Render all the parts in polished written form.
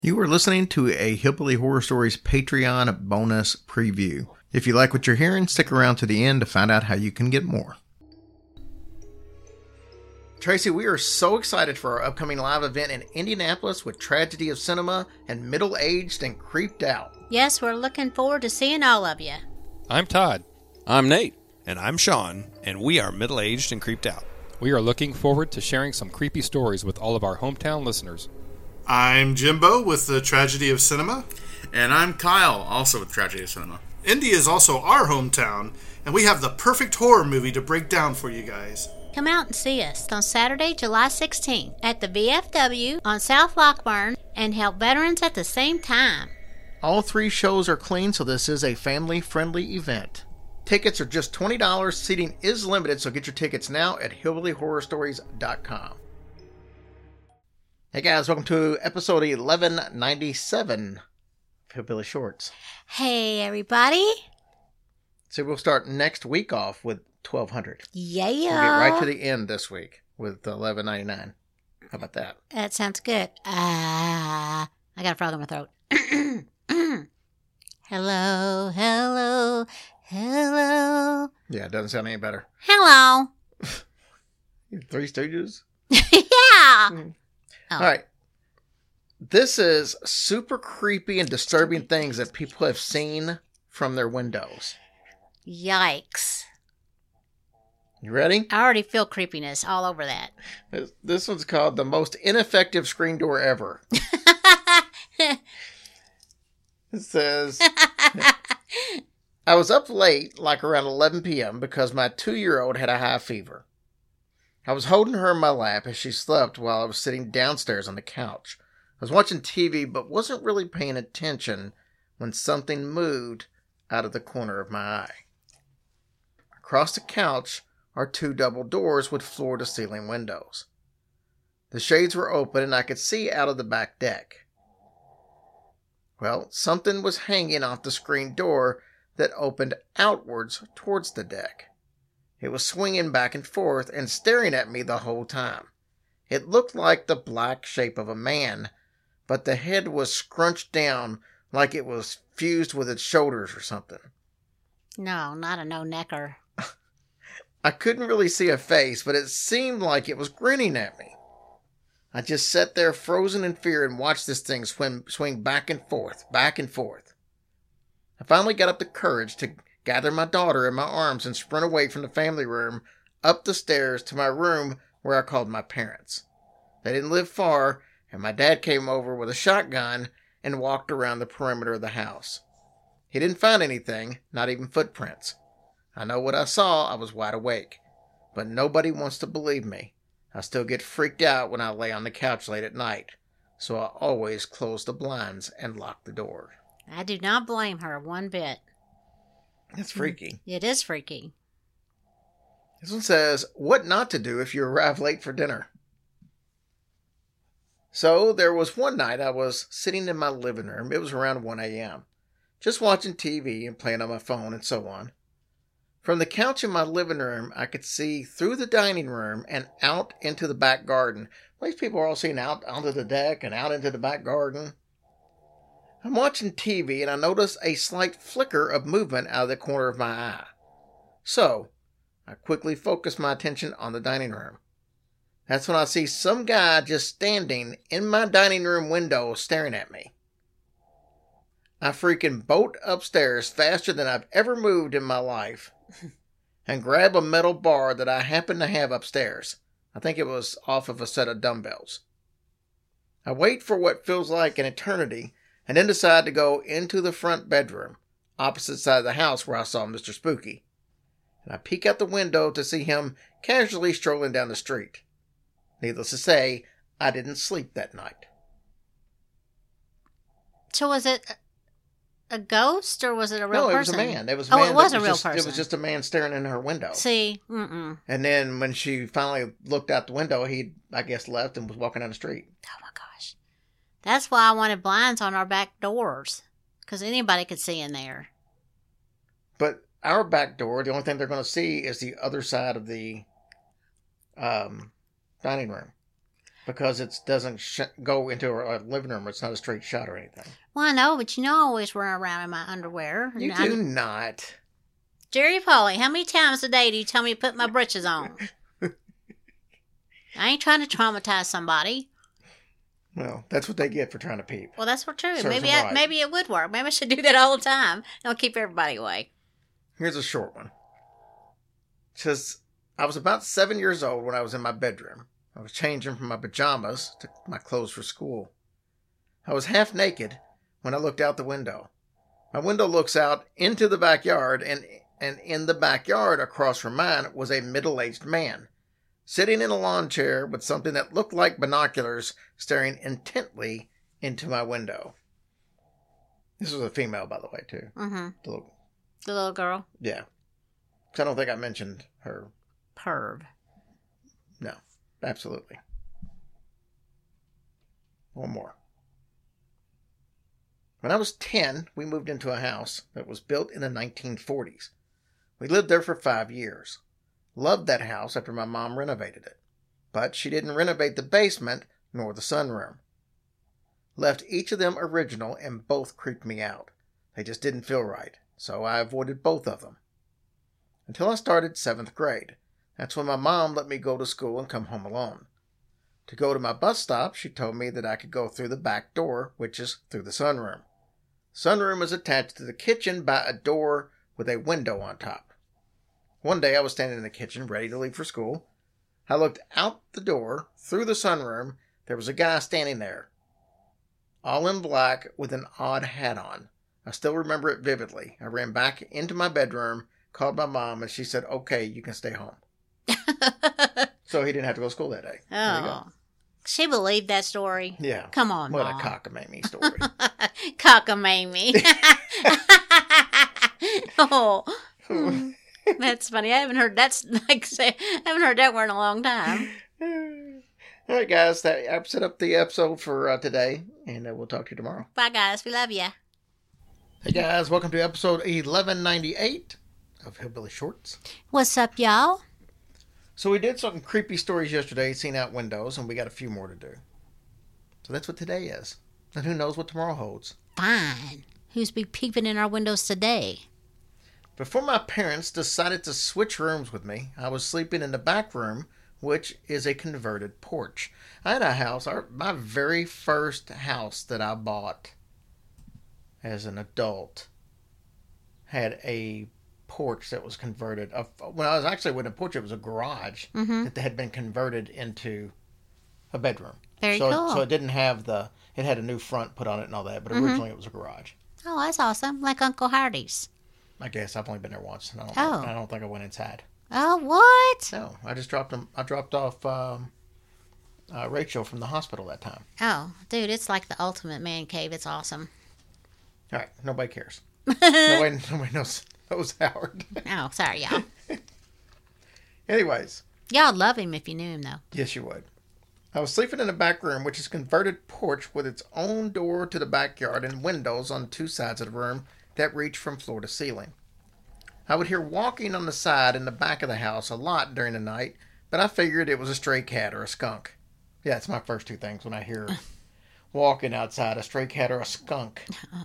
You are listening to a Hillbilly Horror Stories Patreon bonus preview. If you like what you're hearing, stick around to the end to find out how you can get more. Tracy, we are so excited for our upcoming live event in Indianapolis with Tragedy of Cinema and Middle Aged and Creeped Out. Yes, we're looking forward to seeing all of you. I'm Todd. I'm Nate. And I'm Sean, and we are Middle Aged and Creeped Out. We are looking forward to sharing some creepy stories with all of our hometown listeners. I'm Jimbo with the Tragedy of Cinema. And I'm Kyle, also with Tragedy of Cinema. Indy is also our hometown, and we have the perfect horror movie to break down for you guys. Come out and see us on Saturday, July 16th at the VFW on South Lockburn and help veterans at the same time. All three shows are clean, so this is a family-friendly event. Tickets are just $20. Seating is limited, so get your tickets now at hillbillyhorrorstories.com. Hey guys, welcome to episode 1197 of Hillbilly Shorts. Hey everybody. So we'll start next week off with 1200. Yeah. We'll get right to the end this week with 1199. How about that? That sounds good. I got a frog in my throat. Hello, hello, hello. Yeah, it doesn't sound any better. Hello. Three Stooges? Yeah. Oh. All right. This is super creepy and disturbing things that people have seen from their windows. Yikes. You ready? I already feel creepiness all over that. This one's called The Most Ineffective Screen Door Ever. It says, I was up late, like around 11 p.m., because my 2-year-old had a high fever. I was holding her in my lap as she slept while I was sitting downstairs on the couch. I was watching TV, but wasn't really paying attention when something moved out of the corner of my eye. Across the couch are 2 double doors with floor-to-ceiling windows. The shades were open and I could see out of the back deck. Well, something was hanging off the screen door that opened outwards towards the deck. It was swinging back and forth and staring at me the whole time. It looked like the black shape of a man, but the head was scrunched down like it was fused with its shoulders or something. No, not a no-necker. I couldn't really see a face, but it seemed like it was grinning at me. I just sat there frozen in fear and watched this thing swing back and forth, back and forth. I finally got up the courage to gather my daughter in my arms and sprint away from the family room up the stairs to my room where I called my parents. They didn't live far, and my dad came over with a shotgun and walked around the perimeter of the house. He didn't find anything, not even footprints. I know what I saw. I was wide awake, but nobody wants to believe me. I still get freaked out when I lay on the couch late at night, so I always close the blinds and lock the door. I do not blame her one bit. That's freaky. It is freaky. This one says, what not to do if you arrive late for dinner. So there was one night I was sitting in my living room. It was around 1 a.m. just watching TV and playing on my phone and so on. From the couch in my living room, I could see through the dining room and out into the back garden. These people are all seeing out onto the deck and out into the back garden. I'm watching TV and I notice a slight flicker of movement out of the corner of my eye. So, I quickly focus my attention on the dining room. That's when I see some guy just standing in my dining room window staring at me. I freaking bolt upstairs faster than I've ever moved in my life and grab a metal bar that I happen to have upstairs. I think it was off of a set of dumbbells. I wait for what feels like an eternity and then decide to go into the front bedroom, opposite side of the house where I saw Mr. Spooky. And I peek out the window to see him casually strolling down the street. Needless to say, I didn't sleep that night. So was it a ghost or was it a real person? No, it was a man. It was a real person. It was just a man staring in her window. See, And then when she finally looked out the window, he, I guess, left and was walking down the street. Oh my gosh. That's why I wanted blinds on our back doors. Because anybody could see in there. But our back door, the only thing they're going to see is the other side of the dining room. because it doesn't go into a living room. It's not a straight shot or anything. Well, I know, but I always run around in my underwear. You do not. Jerry Pauly, how many times a day do you tell me to put my britches on? I ain't trying to traumatize somebody. Well, that's what they get for trying to peep. Well, that's for true. Serves Maybe them right. maybe it would work. Maybe I should do that all the time. It'll keep everybody away. Here's a short one. It says, I was about 7 years old when I was in my bedroom. I was changing from my pajamas to my clothes for school. I was half naked when I looked out the window. My window looks out into the backyard, and in the backyard across from mine was a middle-aged man, sitting in a lawn chair with something that looked like binoculars, staring intently into my window. This was a female, by the way, too. Mm-hmm. The little girl. Yeah. 'Cause I don't think I mentioned her. Perv. No, absolutely. One more. When I was 10, we moved into a house that was built in the 1940s. We lived there for 5 years. Loved that house after my mom renovated it. But she didn't renovate the basement nor the sunroom. Left each of them original, and both creeped me out. They just didn't feel right, so I avoided both of them. Until I started 7th grade. That's when my mom let me go to school and come home alone. To go to my bus stop, she told me that I could go through the back door, which is through the sunroom. Sunroom is attached to the kitchen by a door with a window on top. One day I was standing in the kitchen, ready to leave for school. I looked out the door, through the sunroom. There was a guy standing there, all in black with an odd hat on. I still remember it vividly. I ran back into my bedroom, called my mom, and she said, okay, you can stay home. So he didn't have to go to school that day. There you go. Oh. She believed that story. Yeah. Come on, What Mom. a cockamamie story. Cockamamie. Oh. That's funny. I haven't heard I haven't heard that word in a long time. All right, guys, that wraps it up the episode for today, and we'll talk to you tomorrow. Bye, guys. We love you. Hey, guys, welcome to episode 1198 of Hillbilly Shorts. What's up, y'all? So we did some creepy stories yesterday, seen out windows, and we got a few more to do. So that's what today is. And who knows what tomorrow holds. Fine. Who's be peeping in our windows today? Before my parents decided to switch rooms with me, I was sleeping in the back room, which is a converted porch. I had a house, my very first house that I bought as an adult had a porch that was converted. When I was actually with a porch, it was a garage that had been converted into a bedroom. Very cool. So it didn't have it had a new front put on it and all that, but originally it was a garage. Oh, that's awesome. Like Uncle Hardy's. I guess I've only been there once, and I don't think I went inside. Oh, what? No, I just dropped them. I dropped off Rachel from the hospital that time. Oh, dude, it's like the ultimate man cave. It's awesome. All right, nobody cares. nobody knows Howard. Oh, sorry, y'all. Anyways. Y'all love him if you knew him, though. Yes, you would. I was sleeping in the back room, which is a converted porch with its own door to the backyard and windows on two sides of the room that reach from floor to ceiling. I would hear walking on the side and the back of the house a lot during the night, but I figured it was a stray cat or a skunk. Yeah, it's my first two things when I hear walking outside, a stray cat or a skunk.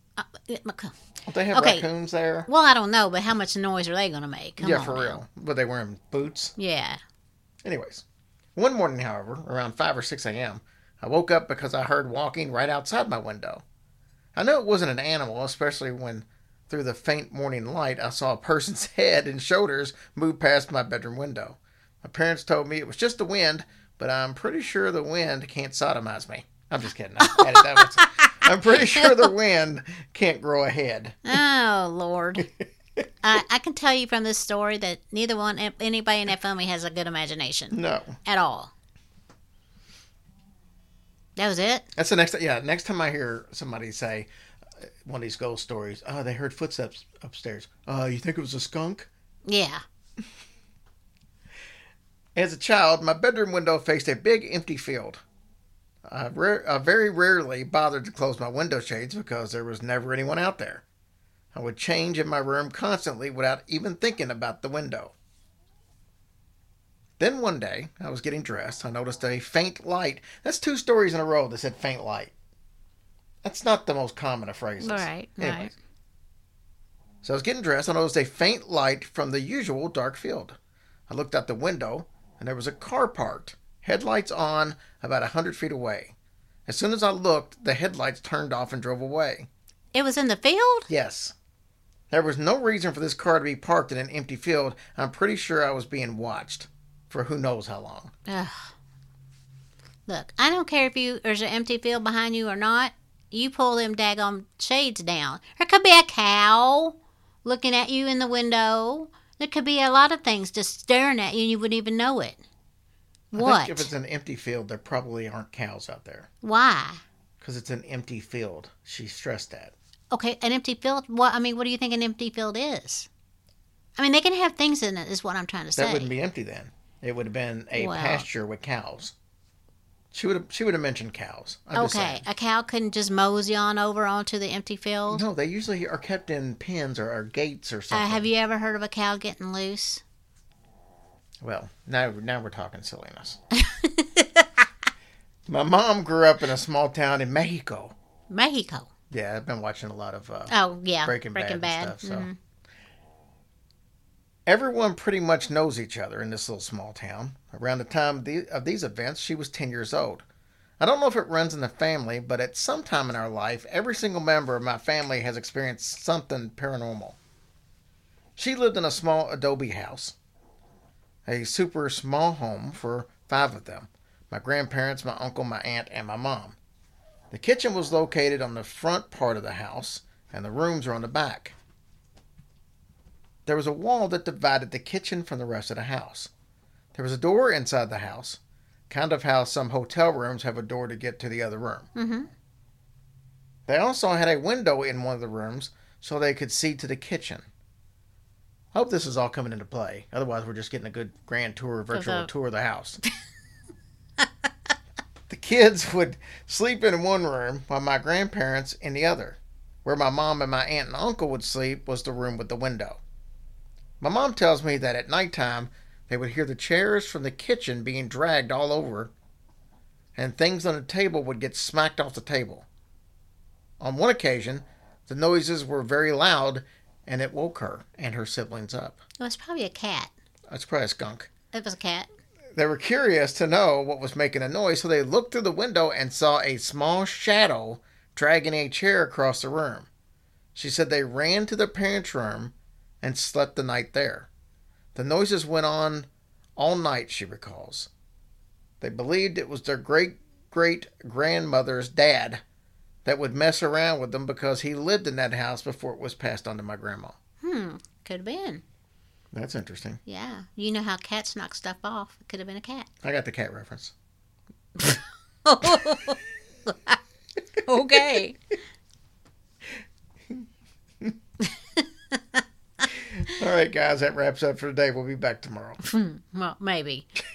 Don't they have raccoons there? Well, I don't know, but how much noise are they going to make? Come on for now. real. Were they wearing boots? Yeah. Anyways, one morning, however, around 5 or 6 a.m., I woke up because I heard walking right outside my window. I knew it wasn't an animal, especially when, through the faint morning light, I saw a person's head and shoulders move past my bedroom window. My parents told me it was just the wind, but I'm pretty sure the wind can't sodomize me. I'm just kidding. I'm pretty sure the wind can't grow a head. Oh, Lord. I can tell you from this story that anybody in that family has a good imagination. No. At all. That was it? That's the next time. Yeah, next time I hear somebody say one of these ghost stories, oh, they heard footsteps upstairs. You think it was a skunk? Yeah. As a child, my bedroom window faced a big empty field. I very rarely bothered to close my window shades because there was never anyone out there. I would change in my room constantly without even thinking about the window. Then one day, I was getting dressed. I noticed a faint light. That's 2 stories in a row that said faint light. That's not the most common of phrases. Right. So I was getting dressed. I noticed a faint light from the usual dark field. I looked out the window, and there was a car parked, headlights on, about 100 feet away. As soon as I looked, the headlights turned off and drove away. It was in the field? Yes. There was no reason for this car to be parked in an empty field. I'm pretty sure I was being watched for who knows how long. Ugh. Look, I don't care if there's an empty field behind you or not. You pull them daggone shades down. There could be a cow looking at you in the window. There could be a lot of things just staring at you and you wouldn't even know it. What? I think if it's an empty field, there probably aren't cows out there. Why? Because it's an empty field. She stressed that. Okay, an empty field? What do you think an empty field is? I mean, they can have things in it, is what I'm trying to say. That wouldn't be empty then. It would have been a pasture with cows. She would have mentioned cows. Okay, a cow couldn't just mosey on over onto the empty field? No, they usually are kept in pens or gates or something. Have you ever heard of a cow getting loose? Well, now we're talking silliness. My mom grew up in a small town in Mexico. Mexico? Yeah, I've been watching a lot of Breaking Bad and stuff. So. Mm-hmm. Everyone pretty much knows each other in this little small town. Around the time of these events, she was 10 years old. I don't know if it runs in the family, but at some time in our life, every single member of my family has experienced something paranormal. She lived in a small adobe house, a super small home for 5 of them. My grandparents, my uncle, my aunt, and my mom. The kitchen was located on the front part of the house, and the rooms were on the back. There was a wall that divided the kitchen from the rest of the house. There was a door inside the house, kind of how some hotel rooms have a door to get to the other room. Mm-hmm. They also had a window in one of the rooms so they could see to the kitchen. I hope this is all coming into play. Otherwise, we're just getting a good grand tour, virtual tour of the house. The kids would sleep in one room while my grandparents in the other. Where my mom and my aunt and uncle would sleep was the room with the window. My mom tells me that at nighttime they would hear the chairs from the kitchen being dragged all over, and things on the table would get smacked off the table. On one occasion, the noises were very loud, and it woke her and her siblings up. It was probably a cat. It's probably a skunk. It was a cat. They were curious to know what was making a noise, so they looked through the window and saw a small shadow dragging a chair across the room. She said they ran to their parents' room and slept the night there. The noises went on all night, she recalls. They believed it was their great-great-grandmother's dad that would mess around with them because he lived in that house before it was passed on to my grandma. Could have been. That's interesting. Yeah. You know how cats knock stuff off. It could have been a cat. I got the cat reference. Okay. All right, guys, that wraps up for today. We'll be back tomorrow. Well, maybe.